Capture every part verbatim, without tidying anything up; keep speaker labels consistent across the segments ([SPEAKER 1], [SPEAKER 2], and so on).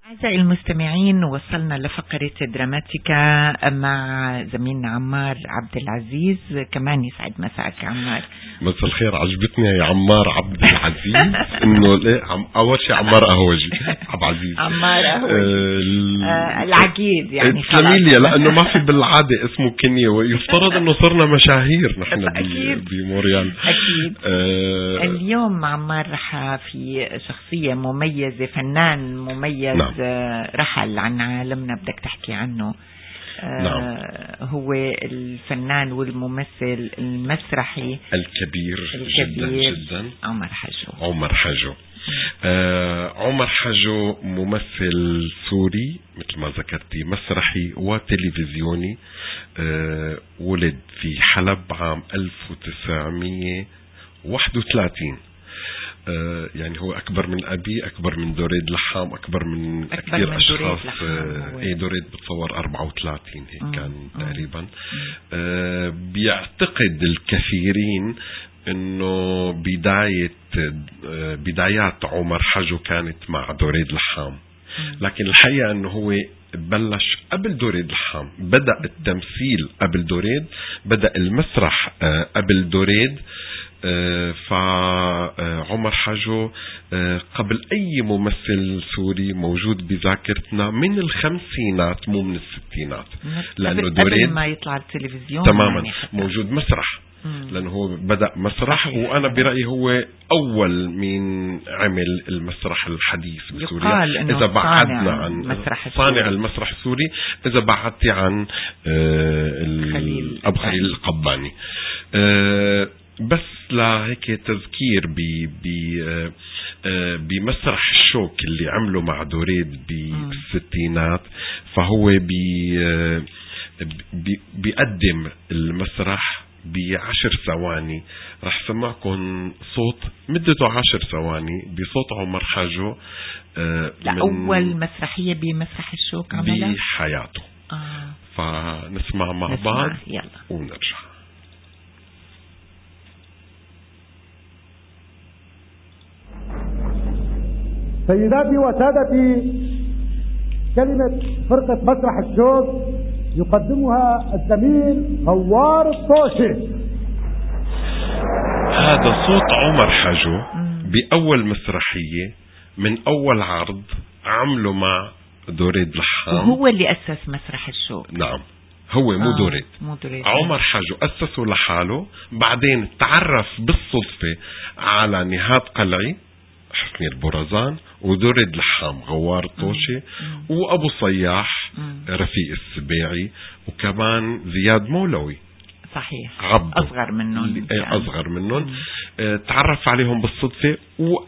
[SPEAKER 1] أعزائي المستمعين، وصلنا لفقرة دراماتيكا مع زميلنا عمار عبد العزيز. كمان يسعد مساك عمار.
[SPEAKER 2] مساء الخير. عجبتني يا عمار عبد العزيز انه ليه عم اول شيء عمار قهوجي عبد العزيز
[SPEAKER 1] عمار قهوجي آه العقيد يعني
[SPEAKER 2] تسلمي لانه ما في بالعاده اسمه كنيه، ويفترض انه صرنا مشاهير نحن بموريال
[SPEAKER 1] اكيد. آه اليوم عمار رح في شخصيه مميزه، فنان مميز. نعم. رحل عن عالمنا، بدك تحكي عنه. آه
[SPEAKER 2] نعم.
[SPEAKER 1] هو الفنان والممثل المسرحي
[SPEAKER 2] الكبير,
[SPEAKER 1] الكبير
[SPEAKER 2] جدا جدا
[SPEAKER 1] عمر حجو.
[SPEAKER 2] عمر حجو آه عمر حجو ممثل سوري مثل ما ذكرتي، مسرحي وتلفزيوني. آه ولد في حلب عام ألف وتسعمية وواحد وثلاثين. آه يعني هو أكبر من أبي، أكبر من دوريد لحام، أكبر من
[SPEAKER 1] أكبر
[SPEAKER 2] كثير
[SPEAKER 1] من
[SPEAKER 2] أشخاص. آه إيه دوريد بتصور أربعة وثلاثين هيك مم. كان مم. تقريبا. آه بيعتقد الكثيرين إنه بداية آه بدايات عمر حجو كانت مع دوريد لحام، لكن الحقيقة إنه هو بلش قبل دوريد لحام. بدأ التمثيل قبل دوريد، بدأ المسرح آه قبل دوريد. آه فعمر حجو آه قبل أي ممثل سوري موجود بذاكرتنا من الخمسينات مو من الستينات،
[SPEAKER 1] لأنه دوريد قبل ما يطلع التلفزيون
[SPEAKER 2] تماما يعني موجود مسرح. مم. لأنه هو بدأ مسرح صحيح. وأنا برأيي هو أول من عمل المسرح الحديث بسوريا. إذا بعدنا عن صانع المسرح السوري، إذا بعدتي عن آه أبو خليل القباني. آه بس لهيك تذكير بمسرح الشوك اللي عمله مع دوريد بالستينات، فهو بي بي بيقدم المسرح بعشر ثواني. رح سمعكم صوت مدته عشر ثواني بصوت عمر حجو.
[SPEAKER 1] لأول مسرحية بمسرح الشوك عملها
[SPEAKER 2] بحياته.
[SPEAKER 1] آه.
[SPEAKER 2] فنسمع مع نسمع. بعض
[SPEAKER 1] يلا.
[SPEAKER 2] ونرجع.
[SPEAKER 3] سيداتي وسادتي، كلمة فرقة مسرح الشوق يقدمها الزميل غوار الطوشي.
[SPEAKER 2] هذا صوت عمر حجو بأول مسرحية من أول عرض عمله مع دوريد لحام،
[SPEAKER 1] وهو اللي أسس مسرح الشوق.
[SPEAKER 2] نعم، هو مو
[SPEAKER 1] آه
[SPEAKER 2] دوريد.
[SPEAKER 1] مو دوريد.
[SPEAKER 2] عمر حجو أسسه لحاله، بعدين تعرف بالصدفة على نهاد قلعي حسني البرزان ودوريد لحام غوار الطوشي وأبو صياح مم. رفيق السبيعي، وكمان زياد مولوي
[SPEAKER 1] صحيح
[SPEAKER 2] عبده
[SPEAKER 1] أصغر منهم
[SPEAKER 2] أصغر منهم اه تعرف عليهم بالصدفة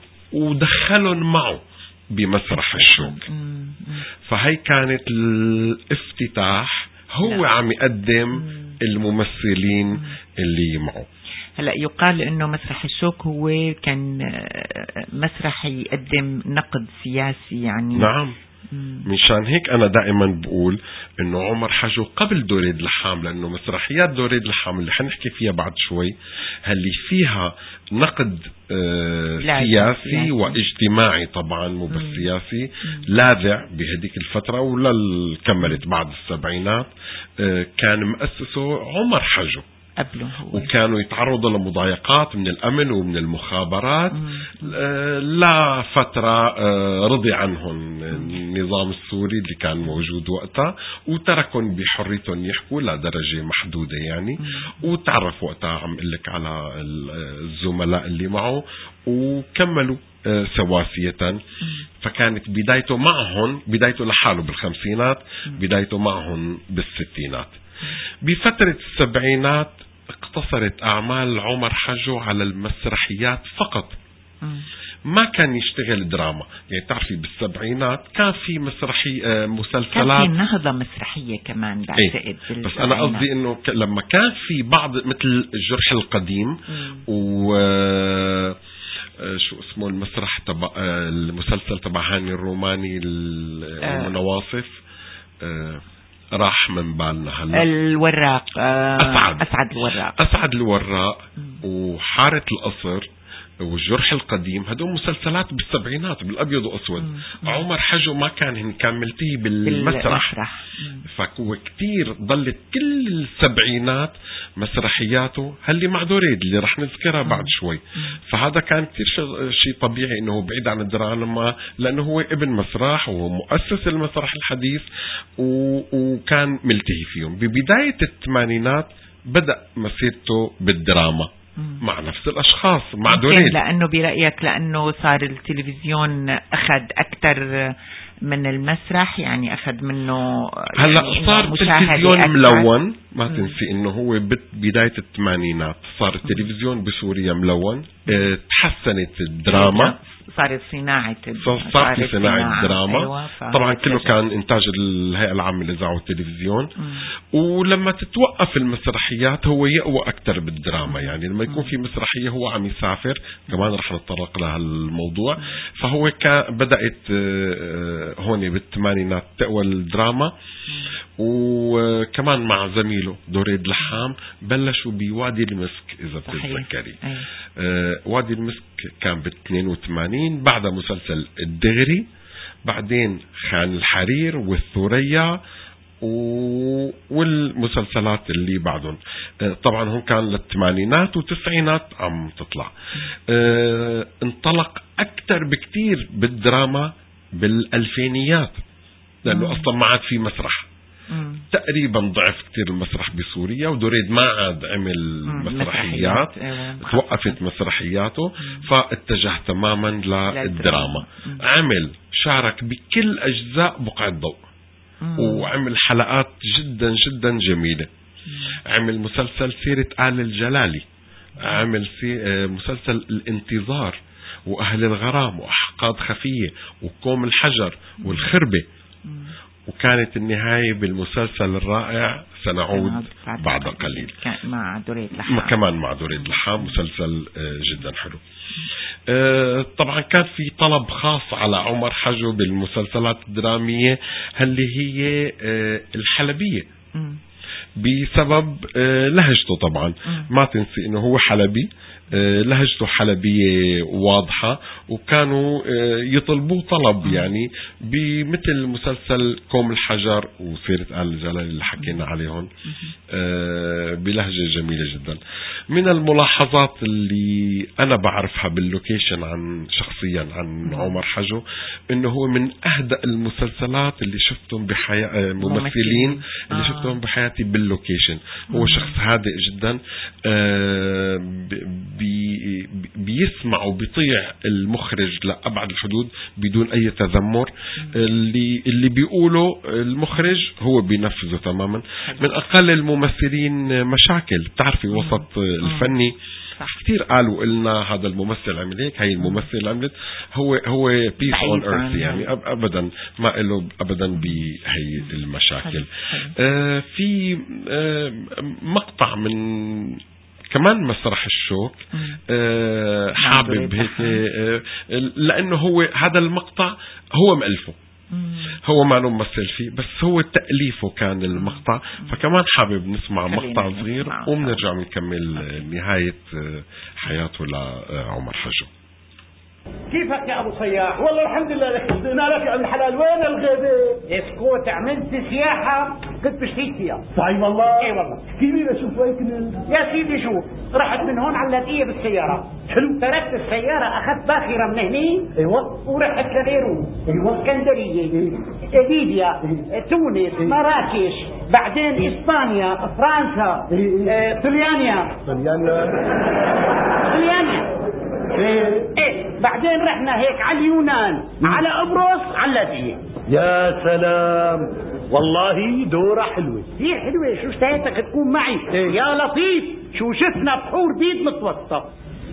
[SPEAKER 2] ودخلهم معه بمسرح الشوك. فهي كانت الافتتاح، هو لا. عم يقدم مم. الممثلين مم. اللي معه.
[SPEAKER 1] هلا يقال انه مسرح الشوك هو كان مسرح يقدم نقد سياسي يعني.
[SPEAKER 2] نعم. منشان هيك انا دائما بقول انه عمر حجو قبل دوريد لحام، لانه مسرحيات دوريد لحام اللي حنحكي فيها بعد شوي اللي فيها نقد آه سياسي يعني. واجتماعي طبعا مو بس سياسي، لاذع بهديك الفترة ولا كملت بعد السبعينات. آه كان مؤسسه عمر حجو
[SPEAKER 1] قبله هو.
[SPEAKER 2] وكانوا يتعرضوا لمضايقات من الأمن ومن المخابرات. آه لا فترة آه رضي عنهم النظام السوري اللي كان موجود وقتها، وتركهم بحريتهم يحكوا لدرجة محدودة يعني. مم. وتعرف وقتها عم قلك على الزملاء اللي معه وكملوا آه سواسية. مم. فكانت بدايته معهم، بدايته لحاله بالخمسينات، بدايته معهم بالستينات. بفترة السبعينات اقتصرت أعمال عمر حجو على المسرحيات فقط. ما كان يشتغل دراما، يعني تعرفي بالسبعينات كان في مسرحي آه مسلسلات،
[SPEAKER 1] كان في نهضة مسرحية كمان بعتقد.
[SPEAKER 2] ايه بس أنا قصدي إنه ك... لما كان في بعض مثل الجرح القديم مم. و آه شو اسمه المسرح تبع آه المسلسل تبع هاني الروماني المنواصف آه راح من بالنا هلا
[SPEAKER 1] الوراق. آه
[SPEAKER 2] أسعد
[SPEAKER 1] أسعد الوراق
[SPEAKER 2] أسعد الوراق وحارة القصر. والجرح القديم، هدول مسلسلات بالسبعينات بالأبيض وأسود. مم. عمر حجو ما كان كان ملتهي بالمسرح، فهو كتير ضلت كل السبعينات مسرحياته هاللي مع دوريد اللي رح نذكرها بعد شوي. مم. فهذا كان كتير شيء طبيعي انه بعيد عن الدراما، لانه هو ابن مسرح ومؤسس المسرح الحديث وكان ملتهي فيهم. ببداية الثمانينات بدأ مسيرته بالدراما مع نفس الأشخاص مع دوريد.
[SPEAKER 1] لأنه برأيك لأنه صار التلفزيون أخذ أكثر من المسرح، يعني أخذ منه
[SPEAKER 2] هلا يعني صار التلفزيون ملون. ما مم. تنسي إنه هو بداية الثمانينات صار التلفزيون بسوريا ملون. اه تحسنت الدراما،
[SPEAKER 1] صارت صناعة
[SPEAKER 2] صار في صناعة الدراما. أيوة طبعا كله كان إنتاج الهيئة العامة للإذاعة والتلفزيون. مم. ولما تتوقف المسرحيات هو يقوى أكتر بالدراما. مم. يعني لما يكون في مسرحية هو عم يسافر، كمان رح نتطرق لها الموضوع. مم. فهو كان بدأت هون بالثمانينات تقوى الدراما. مم. وكمان مع زميله دوريد لحام بلشوا بوادي المسك إذا بتتذكري. آه وادي المسك كان باثنين وثمانين، بعد مسلسل الدغري، بعدين خان الحرير والثوريا والمسلسلات اللي بعدهم. آه طبعا هم كان للثمانينات والتسعينات عم تطلع. آه انطلق أكتر بكتير بالدراما بالألفينيات، لأنه أصلا ما عاد في مسرح. مم. تقريبا ضعف كتير المسرح بسوريا، ودوريد ما عاد عمل مسرحيات، توقفت مسرحياته. مم. فاتجه تماما للدراما. مم. عمل شارك بكل أجزاء بقعة الضوء. مم. وعمل حلقات جدا جدا جميلة. مم. عمل مسلسل سيرة آل الجلالي. مم. عمل مسلسل الانتظار وأهل الغرام وأحقاد خفية وكوم الحجر والخربة. مم. وكانت النهاية بالمسلسل الرائع سنعود بعد قليل
[SPEAKER 1] مع دوريد لحام.
[SPEAKER 2] كمان مع دوريد لحام مسلسل جدا حلو. طبعا كان في طلب خاص على عمر حجو بالمسلسلات الدرامية اللي هي الحلبية بسبب لهجته. طبعا ما تنسي انه هو حلبي، لهجته حلبية واضحة، وكانوا يطلبوه طلب يعني بمثل مسلسل كوم الحجر وسيرة آل الجلال اللي حكينا عليهم بلهجة جميلة جدا. من الملاحظات اللي أنا بعرفها باللوكيشن عن شخصيا عن عمر حجو إنه هو من أهدأ المسلسلات اللي شفتهم بحياة ممثلين اللي شفتهم بحياتي باللوكيشن. هو شخص هادئ جدا، بي بيسمع وبيطيع المخرج لأبعد الحدود بدون أي تذمر. اللي اللي بيقوله المخرج هو بينفذه تماما. من أقل الممثلين مشاكل، بتعرفي وسط الفني كثير قالوا إلنا هذا الممثل عمل هيك، هاي الممثل عملت، هو هو بيس اون ايرث يعني ابدا ما له ابدا بهي المشاكل. آه في آه مقطع من كمان مسرح الشوك آه حابب هيك آه لأنه هو هذا المقطع هو مألفه، هو ما له ممثل فيه بس هو تأليفه كان المقطع. فكمان حابب نسمع مقطع صغير وبنرجع نكمل نهاية حياته لعمر حجو.
[SPEAKER 4] كيفك يا ابو صياح؟ والله الحمد لله لك بدنا لك يا ابن الحلال. وين الغيبه؟ اسكت، عملت سياحه كنت بشتيك فيها.
[SPEAKER 3] صحيح والله؟
[SPEAKER 4] اي والله.
[SPEAKER 3] كيف اشوف وين كنت؟
[SPEAKER 4] يا سيدي شوف، رحت من هون على اللاذقيه بالسياره.
[SPEAKER 3] حلو.
[SPEAKER 4] تركت السياره، اخذت باخره من هني.
[SPEAKER 3] ايوه.
[SPEAKER 4] ورحت لبيروت.
[SPEAKER 3] ايوه.
[SPEAKER 4] اسكندريه.
[SPEAKER 3] إيه.
[SPEAKER 4] ليبيا. إيه. تونس. إيه. مراكش. بعدين إيه. اسبانيا، فرنسا.
[SPEAKER 3] إيه.
[SPEAKER 4] إيه. طليانيا.
[SPEAKER 3] طليانيا.
[SPEAKER 4] طليانيا.
[SPEAKER 3] ايه
[SPEAKER 4] ايه بعدين رحنا هيك على اليونان، على قبرص، على اللاذقية.
[SPEAKER 3] يا سلام والله دورة حلوة.
[SPEAKER 4] هي حلوة، شو اشتهيتك تكون معي؟
[SPEAKER 3] إيه؟
[SPEAKER 4] يا لطيف شو شفنا بحور بيض متوسطة.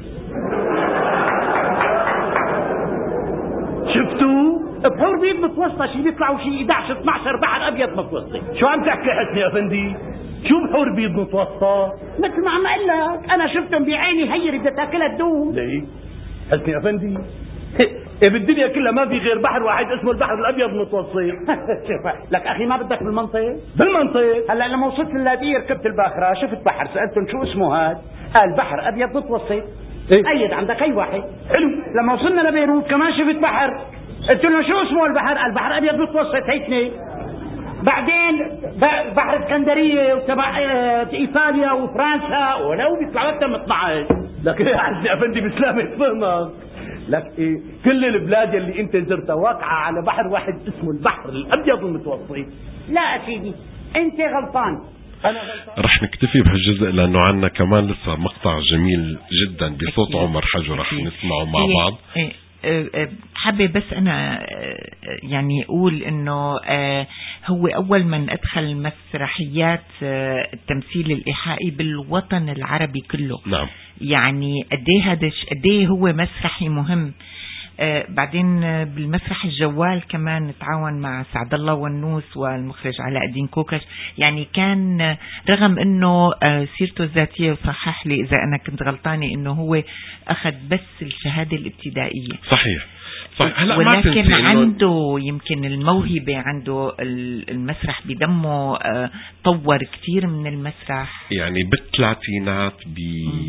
[SPEAKER 3] شفتوا؟
[SPEAKER 4] بحور بيض متوسطة شي بيطلعوا شي احد عشر اثني عشر بحر ابيض متوسطي.
[SPEAKER 3] شو عم تحكي حسني يا افندي؟ شو بحور بيض متوسطة؟
[SPEAKER 4] مثل ما عم اقول لك انا شفتهم بعيني، هي بدها تاكلها تدوم.
[SPEAKER 3] ليه؟ حسني يا افندي إيه بالدنيا كلها ما في غير بحر واحد اسمه البحر الابيض المتوسط.
[SPEAKER 4] شوف لك اخي، ما بدك بالمنطق؟
[SPEAKER 3] بالمنطق.
[SPEAKER 4] هلا لما وصلت اللاذقية ركبت الباخرة، شفت بحر، سألتهم شو اسمه هاد؟ قال بحر ابيض متوسط. إيه؟ أيد عندك أي واحد حلو. لما وصلنا لبيروت كمان شفت بحر، قلت له شو اسمه البحر؟ البحر الأبيض المتوسط هيتني. بعدين بحر اسكندرية وتبع إيطاليا وفرنسا ولو بيطلع أكثر من اثني عشر.
[SPEAKER 3] لك يا عزيزي أفندي بسلامة فهمك، لك إيه كل البلاد اللي أنت زرتها واقعة على بحر واحد اسمه البحر الأبيض المتوسط.
[SPEAKER 4] لا سيدي أنت غلطان.
[SPEAKER 2] رح نكتفي بهالجزء لأنه عنا كمان لسه مقطع جميل جدا بصوت عمر حجو رح نسمعه مع بعض.
[SPEAKER 1] حابة بس أنا يعني أقول إنه هو أول من أدخل مسرحيات التمثيل الإيحائي بالوطن العربي كله.
[SPEAKER 2] نعم.
[SPEAKER 1] يعني قديه هذا قديه هو مسرحي مهم. آه بعدين بالمسرح الجوال كمان نتعاون مع سعد الله والنوس والمخرج علاء الدين كوكش. يعني كان رغم انه آه سيرته الذاتية، وصحح لي اذا انا كنت غلطانة، انه هو اخذ بس الشهادة الابتدائية.
[SPEAKER 2] صحيح صحيح. هلا
[SPEAKER 1] ولكن عنده يمكن الموهبة، عنده المسرح بدمه، آه طور كتير من المسرح.
[SPEAKER 2] يعني بالثلاثينات ب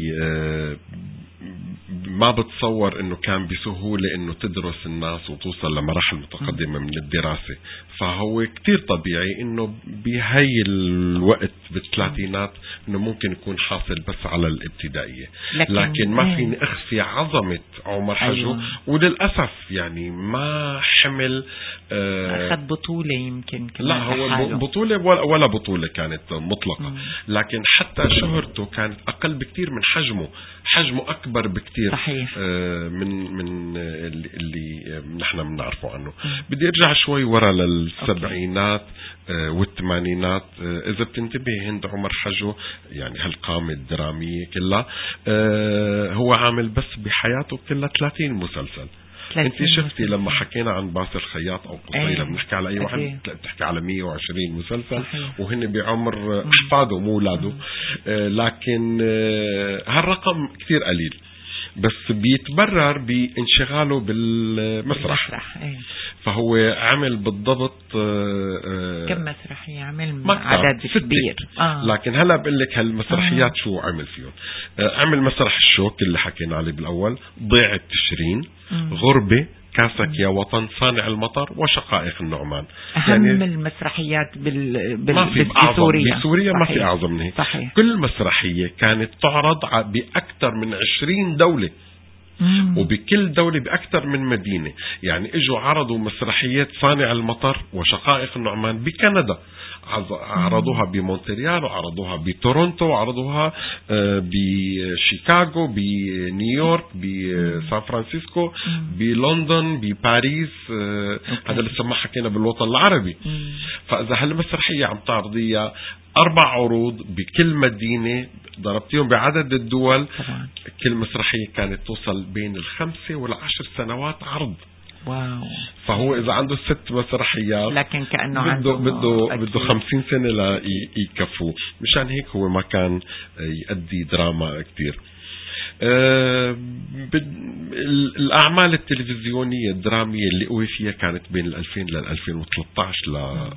[SPEAKER 2] ما بتصور انه كان بسهولة انه تدرس الناس وتوصل لمراحل متقدمة من الدراسة، فهو كتير طبيعي انه بهاي الوقت بالثلاثينات انه ممكن يكون حاصل بس على الابتدائية. لكن, لكن ما فيني اخفي عظمة عمر حجو. أيوة. وللأسف يعني ما حمل
[SPEAKER 1] آه اخذ بطولة يمكن كمان.
[SPEAKER 2] لا هو حاله. بطولة ولا بطولة كانت مطلقة. مم. لكن حتى شهرته كانت اقل بكتير من حجمه، حجمه اكبر بكتير.
[SPEAKER 1] صحيح.
[SPEAKER 2] آه من من اللي, اللي نحن بنعرفه عنه. م. بدي ارجع شوي ورا للسبعينات آه والثمانينات. آه اذا بتنتبه هند عمر حجو يعني هالقامة الدرامية كلها آه هو عامل بس بحياته كلها ثلاثين مسلسل. انت شفتي لما حكينا عن باسل خياط او قصيلة لما بنحكي على اي واحد بتحكي على مية وعشرين مسلسل. صحيح. وهن بعمر احفاده مو اولاده. آه لكن آه هالرقم كثير قليل، بس بيتبرر بانشغاله بالمسرح.
[SPEAKER 1] ايه.
[SPEAKER 2] فهو عمل بالضبط
[SPEAKER 1] كم مسرحية عمل؟ عدد كبير.
[SPEAKER 2] آه. لكن هلا بقول لك هالمسرحيات آه. شو عمل فيهم. عمل مسرح الشوك اللي حكينا عليه بالاول، ضيع التشرين، مم. غربة، كاسك يا وطن، صانع المطر، وشقائق النعمان.
[SPEAKER 1] أهم يعني المسرحيات بال... بال...
[SPEAKER 2] ما في بسوريا, بسوريا ما في أعظم من هيك.
[SPEAKER 1] صحيح.
[SPEAKER 2] كل مسرحية كانت تعرض بأكثر من عشرين دولة. مم. وبكل دولة بأكثر من مدينة. يعني اجوا عرضوا مسرحية صانع المطر وشقائق النعمان بكندا، عرضوها بمونتريال، وعرضوها بتورونتو، وعرضوها بشيكاغو، بنيويورك، بسان فرانسيسكو، بلندن، بباريس. هذا لسه ما حكينا بالوطن العربي. مم. فإذا هالمسرحية عم تعرضيها أربع عروض بكل مدينة، ضربتيهم بعدد الدول. طبعا. كل مسرحية كانت توصل بين الخمسة والعشر سنوات عرض.
[SPEAKER 1] واو.
[SPEAKER 2] فهو إذا عنده ست مسرحيات
[SPEAKER 1] لكن كأنه
[SPEAKER 2] بده
[SPEAKER 1] عنده
[SPEAKER 2] بده بده خمسين سنة لا يكفوه. مشان هيك هو ما كان يؤدي دراما كتير. أه الأعمال التلفزيونية الدرامية اللي قوي فيها كانت بين الألفين للألفين وثلاثة عشر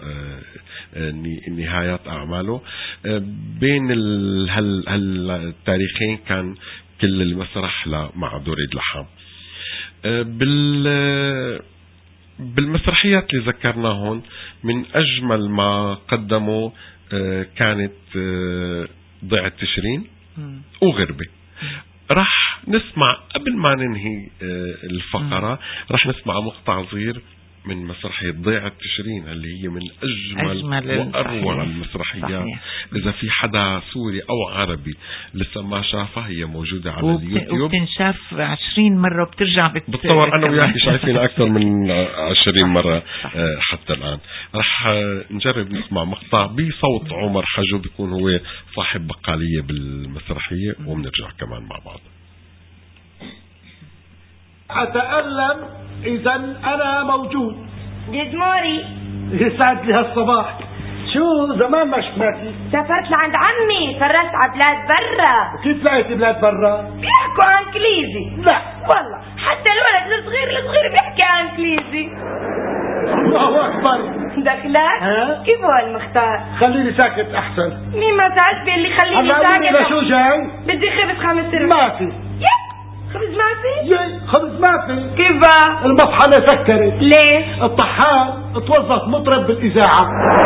[SPEAKER 2] لنهايات أعماله. أه بين هالتاريخين كان كل المسرح مع دوريد لحام. أه بال بالمسرحيات اللي ذكرناهن من أجمل ما قدموا أه كانت أه ضيع التشرين وغربة. رح نسمع قبل ما ننهي الفقرة رح نسمع مقطع صغير من مسرحية ضيع التشرين اللي هي من أجمل, أجمل وأروع المسرحيات. إذا في حدا سوري أو عربي لسه ما شافها هي موجودة على وبت... اليوتيوب
[SPEAKER 1] وبتنشاف عشرين مرة وبترجع بت...
[SPEAKER 2] بتصور أنا وياك شايفين أكثر من عشرين مرة حتى الآن. رح نجرب نسمع مقطع بصوت عمر حجو، بيكون هو صاحب بقالية بالمسرحية، وبنرجع كمان مع بعض.
[SPEAKER 3] أتألم إذا أنا موجود.
[SPEAKER 5] جزموري
[SPEAKER 3] يسعد لي هالصباح. شو زمان ما شفناكي؟
[SPEAKER 5] سافرت لعند عمي، فرست على بلاد برا.
[SPEAKER 3] كيف لقيتي بلاد برا؟
[SPEAKER 5] بيحكوا انجليزي.
[SPEAKER 3] لا
[SPEAKER 5] والله حتى الولد الصغير الصغير بيحكي انجليزي.
[SPEAKER 3] الله أكبر.
[SPEAKER 5] دخلك؟ كيف هو المختار؟
[SPEAKER 3] خليني ساكت أحسن.
[SPEAKER 5] مين ما سألت بي اللي خليني ساكت؟
[SPEAKER 3] هلا شو جاي؟
[SPEAKER 5] بدي خبز خمس سرعة.
[SPEAKER 3] ما في.
[SPEAKER 5] خبز ما في؟
[SPEAKER 3] يي خبز ما في.
[SPEAKER 5] كيف بقى؟
[SPEAKER 3] المطحنة سكرت.
[SPEAKER 5] ليه؟
[SPEAKER 3] الطحان توظف مطرب بالإذاعة.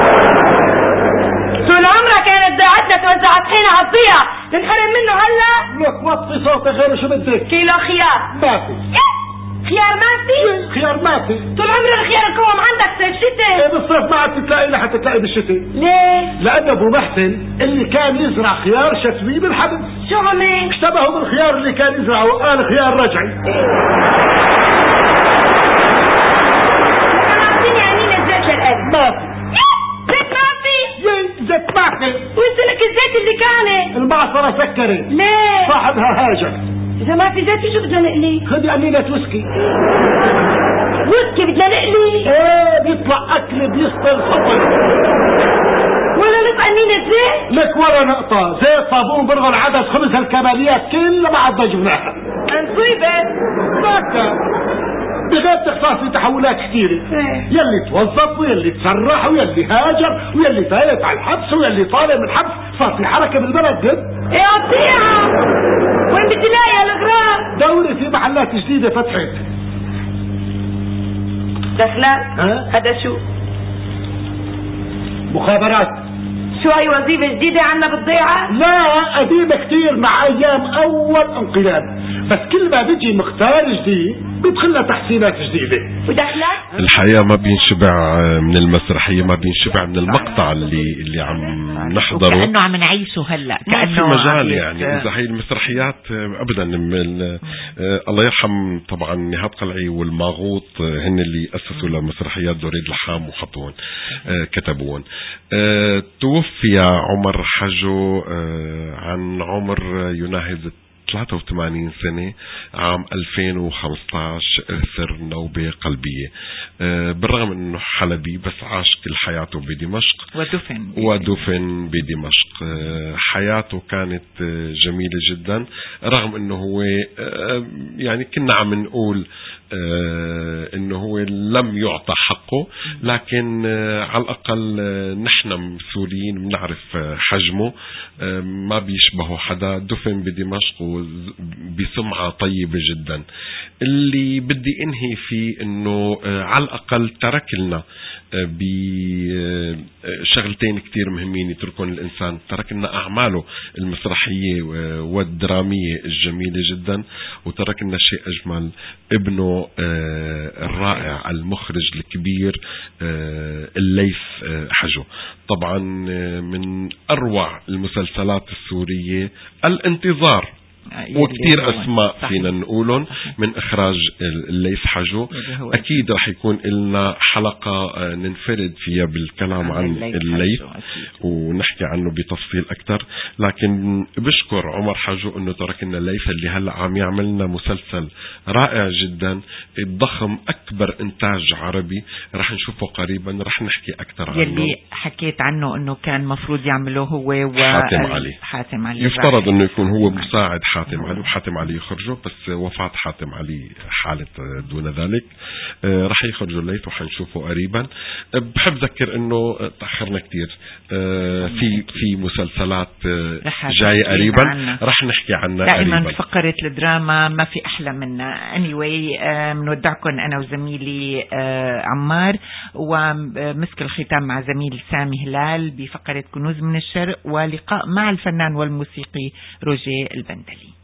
[SPEAKER 5] طول عمرها كانت ذاعتنا توزع طحينة على الضيعة، تنحرم منه هلا؟
[SPEAKER 3] لك وطي صوتك غير شو بدك.
[SPEAKER 5] كيلو خيار.
[SPEAKER 3] ما في.
[SPEAKER 5] خيار ما في؟
[SPEAKER 3] خيار ما في.
[SPEAKER 5] طول عمر الخيار القوم عندك صيف شتاء.
[SPEAKER 3] ايه بالصيف ما عاد تلاقي الا حتى تلاقي بالشتاء.
[SPEAKER 5] ليه؟
[SPEAKER 3] لأن أبو محسن اللي كان يزرع خيار شتوي بالحبس
[SPEAKER 5] شو عمل؟
[SPEAKER 3] اشتبهوا بالخيار اللي كان يزرعه وقال خيار رجعي.
[SPEAKER 5] لما اعطيني عنينة زيت للقلب.
[SPEAKER 3] ما في.
[SPEAKER 5] زيت ما في؟
[SPEAKER 3] يي زيت ما في.
[SPEAKER 5] وانت لك الزيت اللي كانت؟
[SPEAKER 3] المعصرة سكرت.
[SPEAKER 5] ليه؟
[SPEAKER 3] صاحبها هاجر.
[SPEAKER 5] إذا ما في زيت شو بدنا نقلي؟
[SPEAKER 3] خذي قليلة ويسكي.
[SPEAKER 5] ويسكي بدنا نقلي؟
[SPEAKER 3] ايه بيطلع أكل بيسطل خطر.
[SPEAKER 5] ولا نقطع عنينة زيت؟
[SPEAKER 3] لك ولا نقطة زيت صابون برغل عدس خبز هالكماليات كلها ما عدنا جبناها.
[SPEAKER 5] انصيبت؟
[SPEAKER 3] باكا بغير تخصاص في تحولات كثيرة. يلي توظف ويلي تسرح ويلي هاجر ويلي فايت على الحبس ويلي طالع من الحبس صار في حركة بالبلد جد.
[SPEAKER 5] ايه قطيعة. وين بدي لاقي هالاغراض؟
[SPEAKER 3] دوري في محلات جديدة فتحت.
[SPEAKER 5] دخلات؟
[SPEAKER 3] ها؟
[SPEAKER 5] هذا شو؟
[SPEAKER 3] مخابرات.
[SPEAKER 5] شو هاي وظيفة جديدة عنا بالضيعة؟
[SPEAKER 3] لا قديمة كثير مع ايام اول انقلاب، بس كل ما بيجي مختار جديد بيدخلها تحسينات جديدة.
[SPEAKER 5] ودخلات؟
[SPEAKER 2] الحقيقة ما بينشبع من المسرحية، ما بينشبع من المقطع اللي اللي عم نحضره،
[SPEAKER 1] كأنه عم نعيشه هلا،
[SPEAKER 2] ما في
[SPEAKER 1] كأنه
[SPEAKER 2] مجال يعني. إذا هي المسرحيات أبدا من الله يرحم طبعا نهاد قلعي والماغوط هن اللي أسسوا لمسرحيات زوريد لحام وحطون كتبون. توفي عمر حجو عن عمر يناهز ثلاثة وثمانين سنة عام ألفين وخمسة عشر أثر نوبة قلبية. أه بالرغم أنه حلبي بس عاش كل حياته بدمشق
[SPEAKER 1] ودفن
[SPEAKER 2] ودفن بدمشق. أه حياته كانت جميلة جدا، رغم أنه هو أه يعني كنا عم نقول أه انه هو لم يعطى حقه، لكن أه على الاقل أه نحن سوريين بنعرف أه حجمه، أه ما بيشبهه حدا. دفن بدمشق بسمعة طيبة جدا. اللي بدي انهي فيه انه أه على الاقل ترك لنا أه بشغلتين كتير مهمين يتركون الانسان. ترك لنا اعماله المسرحية والدرامية الجميلة جدا، وترك لنا شيء اجمل، ابنه آه الرائع المخرج الكبير آه الليث آه حجو. طبعا آه من أروع المسلسلات السورية الانتظار، وكتير أسماء فينا نقولهم من إخراج الليث حجو. أكيد رح يكون لنا حلقة ننفرد فيها بالكلام عن الليث ونحكي عنه بتفصيل أكتر. لكن بشكر عمر حجو أنه ترك لنا الليث اللي هلأ عم يعملنا مسلسل رائع جدا ضخم، أكبر إنتاج عربي رح نشوفه قريبا. رح نحكي أكتر عنه.
[SPEAKER 1] يلي حكيت عنه أنه كان مفروض يعمله هو
[SPEAKER 2] وحاتم علي.
[SPEAKER 1] حاتم علي
[SPEAKER 2] يفترض أنه يكون هو مساعد حاتم علي، وحاتم علي يخرجه، بس وفاة حاتم علي حالة دون ذلك. آه رح يخرجوا الليث وحنشوفه قريبا. آه بحب ذكر انه تأخرنا كتير. آه في في مسلسلات آه جاية قريبا رح نحكي عنها
[SPEAKER 1] دائما.
[SPEAKER 2] قريبا
[SPEAKER 1] فقرة الدراما ما في احلى منها. anyway بنودعكم آه انا وزميلي آه عمار، ومسك الختام مع زميل سامي هلال بفقرة كنوز من الشرق، ولقاء مع الفنان والموسيقي روجيه البندلي.